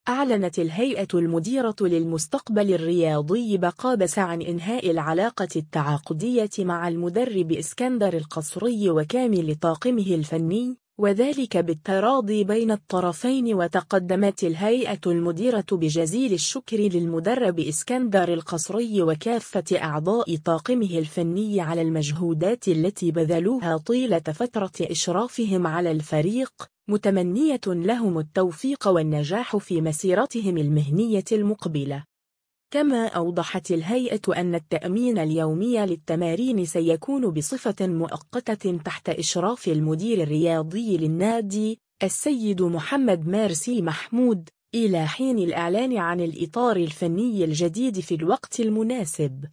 أعلنت الهيئة المديرة للمستقبل الرياضي بقابس عن إنهاء العلاقة التعاقدية مع المدرب إسكندر القصري وكامل طاقمه الفني، وذلك بالتراضي بين الطرفين. وتقدمت الهيئة المديرة بجزيل الشكر للمدرب إسكندر القصري وكافة أعضاء طاقمه الفني على المجهودات التي بذلوها طيلة فترة إشرافهم على الفريق، متمنية لهم التوفيق والنجاح في مسيرتهم المهنية المقبلة. كما أوضحت الهيئة أن التأمين اليومي للتمارين سيكون بصفة مؤقتة تحت إشراف المدير الرياضي للنادي السيد محمد مارسي محمود، إلى حين الإعلان عن الإطار الفني الجديد في الوقت المناسب.